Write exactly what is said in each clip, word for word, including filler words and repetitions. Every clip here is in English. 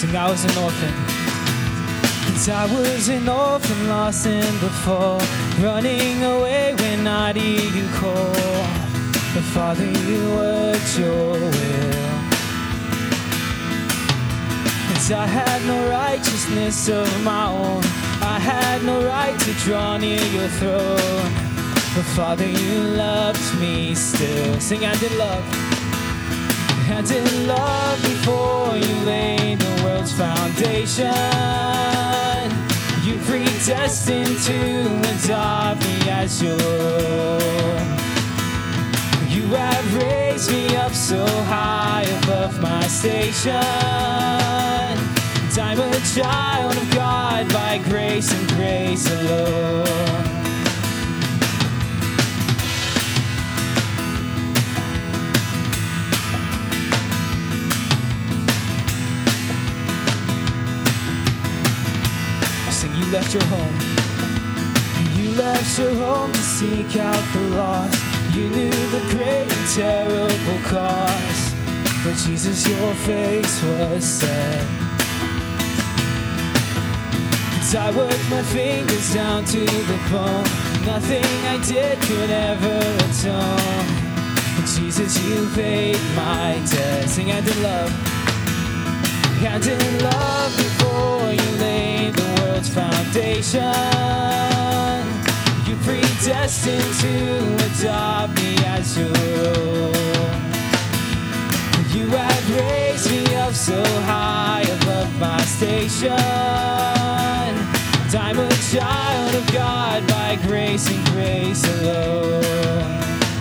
I was an orphan. Cause I was an orphan, lost in the fall, running away when I hear you call. But Father, you worked your will. Cause I had no righteousness of my own, I had no right to draw near your throne. But Father, you loved me still. Sing, I did love. I did love before you laid the world's foundation. You predestined to adopt me as your own. You have raised me up so high above my station. I'm a child of God by grace and grace alone. You left your home. You left your home to seek out the lost. You knew the great and terrible cost. But Jesus, your face was set. As I worked my fingers down to the bone, nothing I did could ever atone. But Jesus, you paid my debt. Sing, I did love. I did love before you laid the world's foundation. You predestined to adopt me as your own. You have raised me up so high above my station. I'm a child of God by grace and grace alone.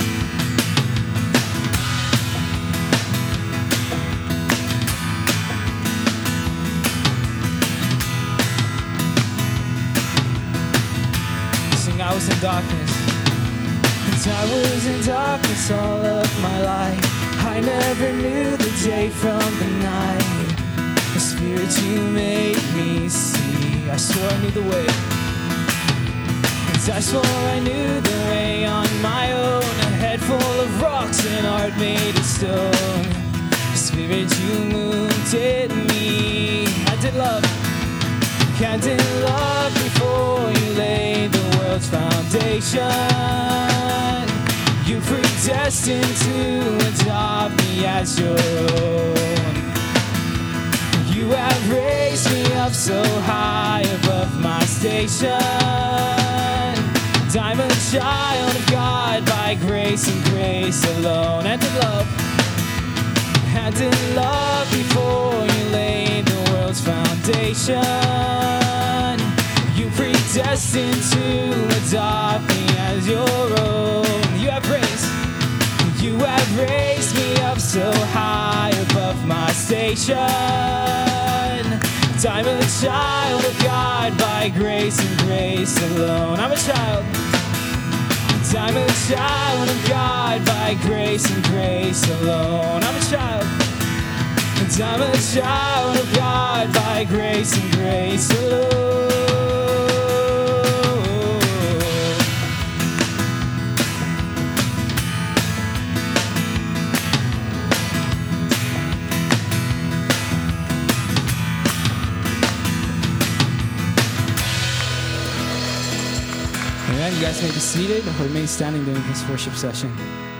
I was in darkness. Cause I was in darkness all of my life. I never knew the day from the night. The Spirit, you made me see. I swore I knew the way. Cause I swore I knew the way on my own. A head full of rocks and heart made of stone. The Spirit, you moved in me. I did love. I did love before you laid the world's foundation. You predestined to adopt me as your own. You have raised me up so high above my station. I'm a child of God by grace and grace alone. And in love, and in love before you laid the world's foundation. You predestined to adopt me as your own. You have raised, you have raised me up so high above my station. I'm a child of God by grace and grace alone. I'm a child. I'm a child of God by grace and grace alone. I'm a child. I'm a child of God by grace and grace alone. Amen. You guys may be seated or remain standing during this worship session.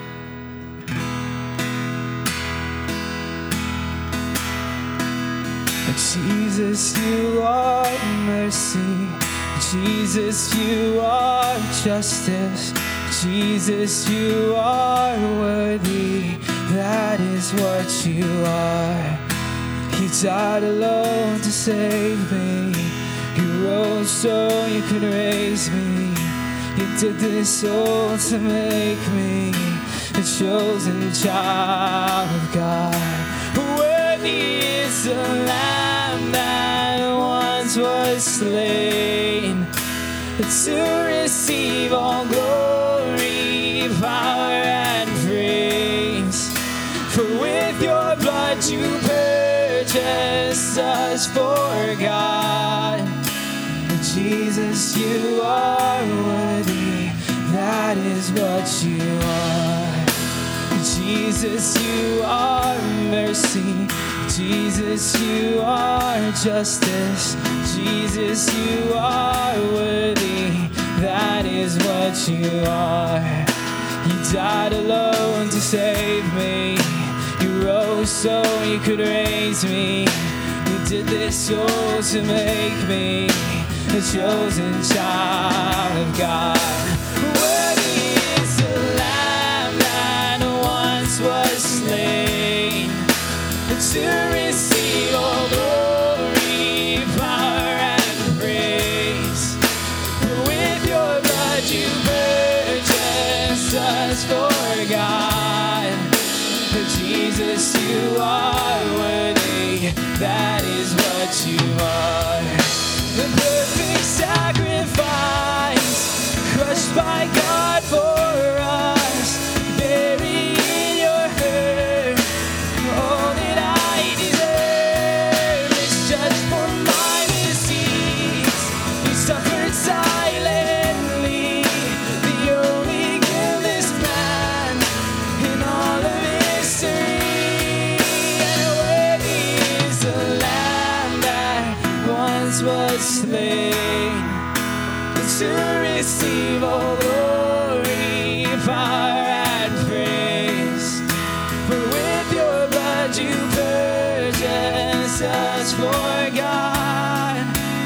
Jesus, you are mercy. Jesus, you are justice. Jesus, you are worthy. That is what you are. He died alone to save me. He rose so you could raise me. You did this all to make me a chosen child of God. Worthy is the Lamb that once was slain to receive all glory, power, and praise. For with your blood you purchased us for God. Jesus, you are worthy. That is what you are. Jesus, you are mercy. Jesus, you are justice. Jesus, you are worthy. That is what you are. You died alone to save me. You rose so you could raise me. You did this all to make me a chosen child of God. Worthy is the Lamb that once was slain to receive all glory, power, and praise. With your blood you purchased us for God. Jesus, you are worthy. That is what you are. The perfect sacrifice, crushed by God for us, buried in your hurt. All that I deserve is judged for my misdeeds. You suffered silently, the only guiltless man in all of history. And worthy is the Lamb that once was slain to receive all glory, power, and praise. For with your blood you purchased us for God.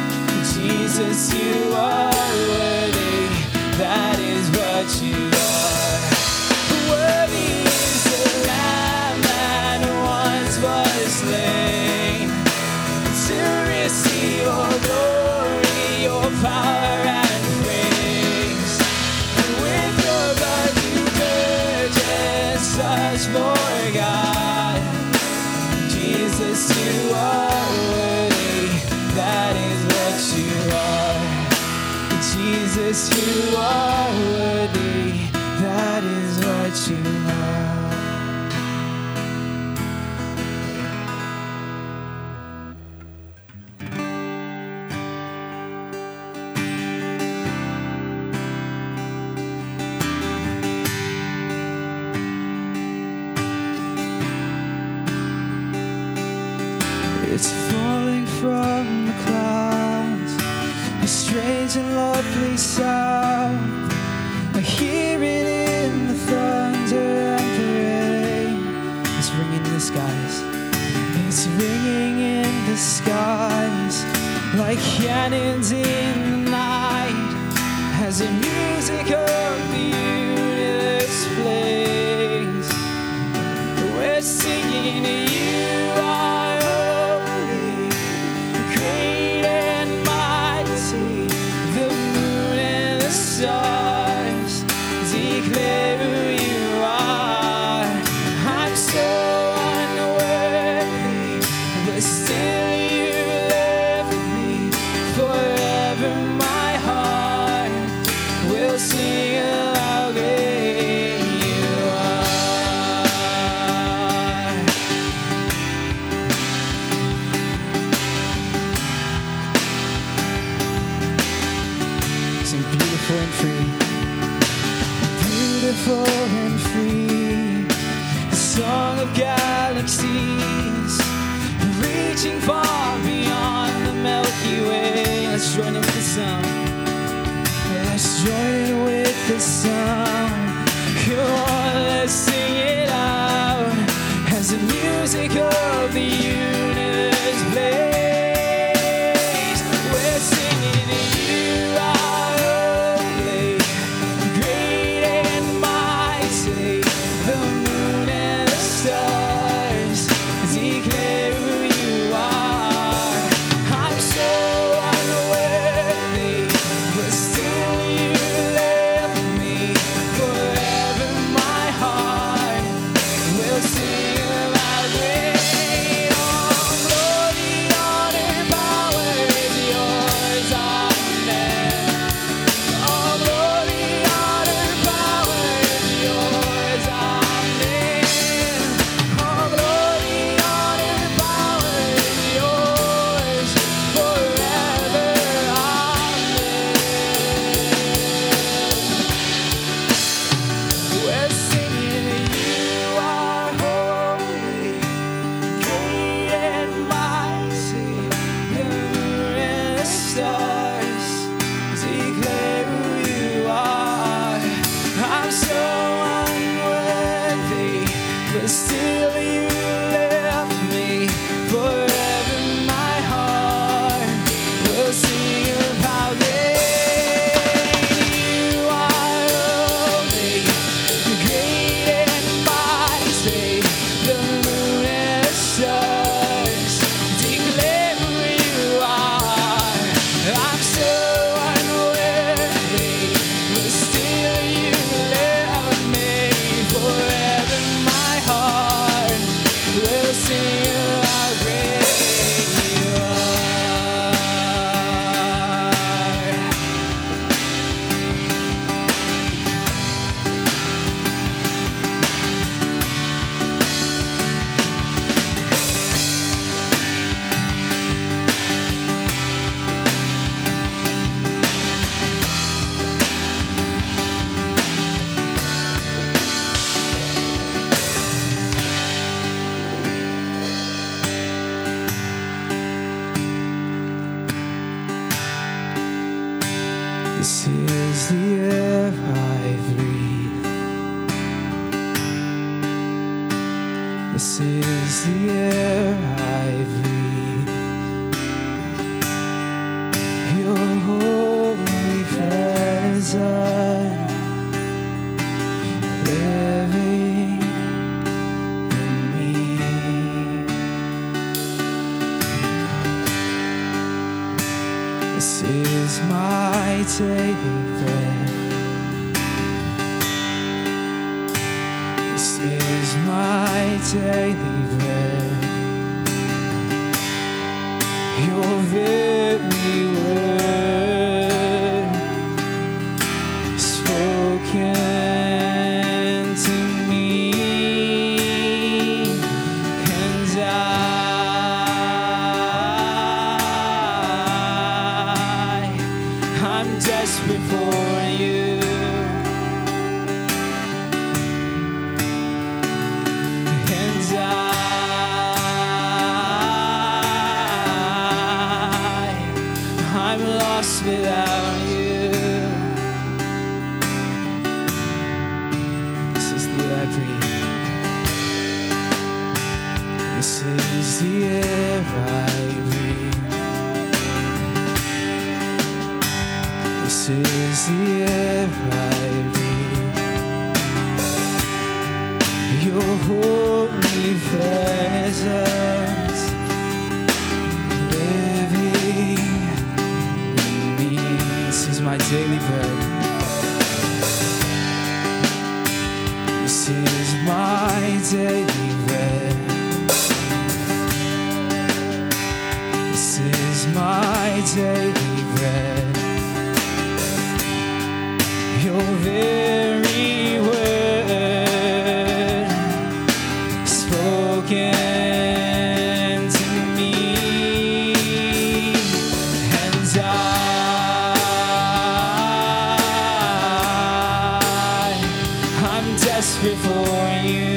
Jesus, you are worthy. That is what you are. Worthy is the Lamb that once was slain to receive all glory, your power, and praise. With your blood you purchased us for God. Jesus, you are worthy. That is what you are. Jesus, you are worthy. That is what you are. It's falling from the clouds, a strange and lovely sound. I hear it in the thunder and the rain. It's ringing in the skies. It's ringing in the skies like cannons in the night. As the music of the universe plays, we're singing to you are. Stars declare who you are. I'm so unworthy, but still you love me. Forever my heart will sing how great you are. Sing beautiful and free. Beautiful and free, the song of galaxies, reaching far beyond the Milky Way. Let's join in with the sound. Let's join in with the sound. Come on, let's sing it out as the music of the universe plays. We're singing to you are holy, great and mighty. The moon and the stars declare who you are. I'm so unworthy, but still you love me. This is the air I breathe. Your holy presence living in me. This is my daily bread. This is my daily bread. Your very word spoken to me, and I, I'm desperate for you. Without you, this is the air I breathe. This is the air I breathe. This is the air I breathe. Your holy presence living. This is my daily bread. This is my daily bread. This is my daily bread. Your very word spoken to me, and I, desperate for you,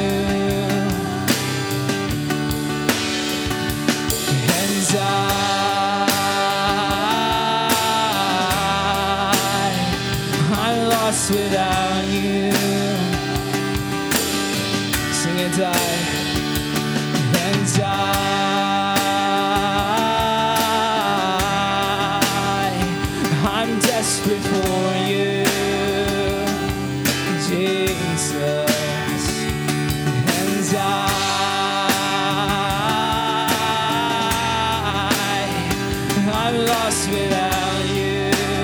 and I, I'm lost without you. Sing and I, and I, I'm desperate for you. Jesus, and I, I'm lost without you.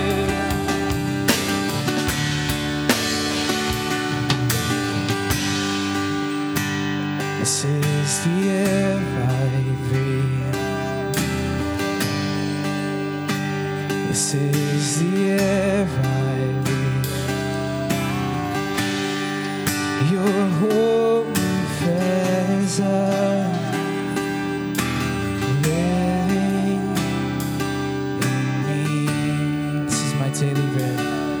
This is the air I breathe. This is the air I breathe. Your holy presence living in me. This is my daily bread.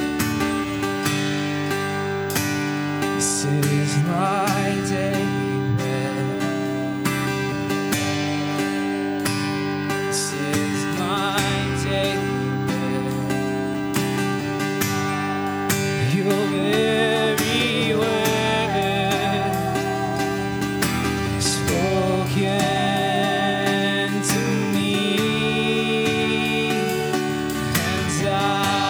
This is my daily bread. This is my daily bread. Your very word spoken to me, and I,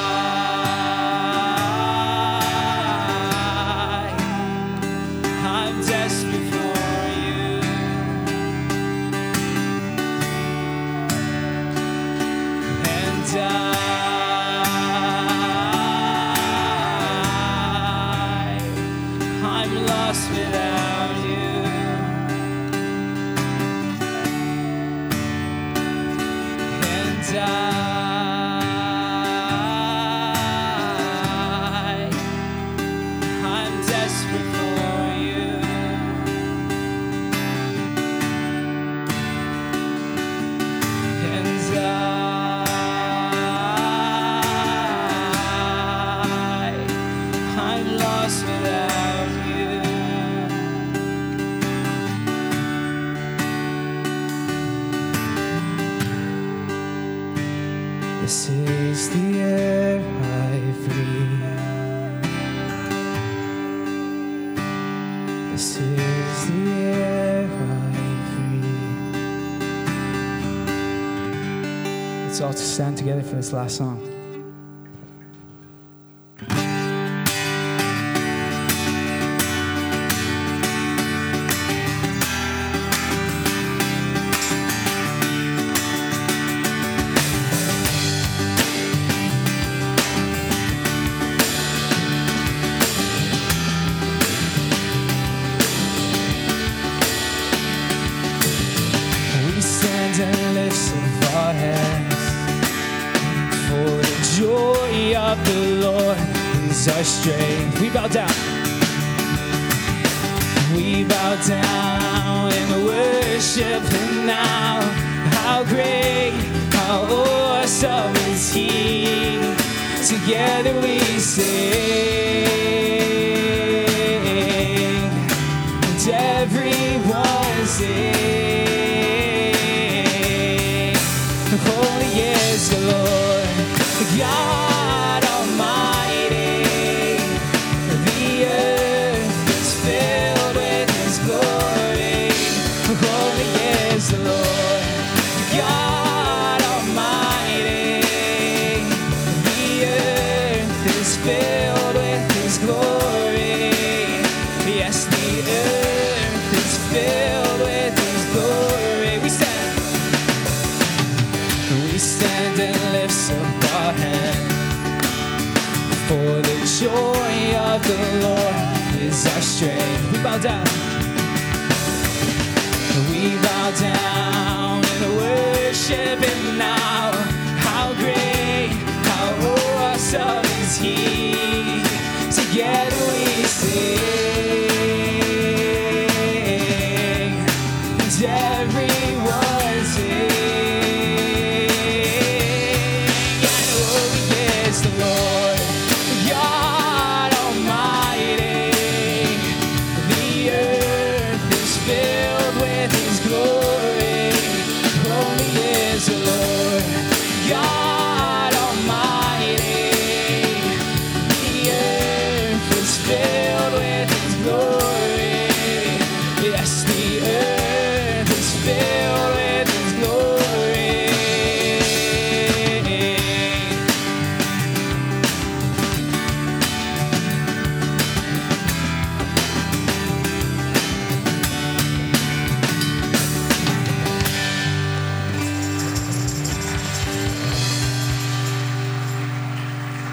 I'm desperate for you, and I, I'm lost without you. And I, I'm desperate for you. And I, I'm lost without you. This is the air I breathe. This is the air us all to stand together for this last song. And lift up our hands, for the joy of the Lord is our strength. We bow down. We bow down and worship Him now. How great, how awesome is He. Together we sing, and everyone sings. Holy is the Lord, God Almighty. The earth is filled with His glory. Holy is the Lord, God Almighty. The earth is filled with His glory. Yes, the earth is filled with His glory. We stand. We stand and lift up our hands, for the joy of the Lord is our strength. We bow down. We bow down and worship Him now. How great, how awesome is He. Together we sing.